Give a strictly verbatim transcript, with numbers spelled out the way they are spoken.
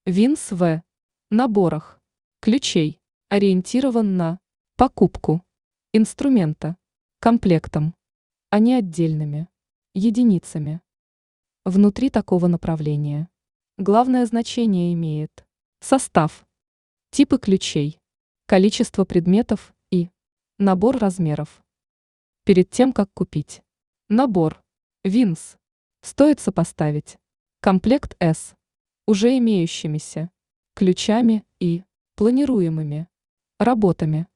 Винс В. Наборах ключей ориентирован на покупку инструмента комплектом, а не отдельными единицами. Внутри такого направления главное значение имеет состав, типы ключей, количество предметов и набор размеров. Перед тем, как купить набор Винс, стоит сопоставить комплект S уже имеющимися ключами и планируемыми работами.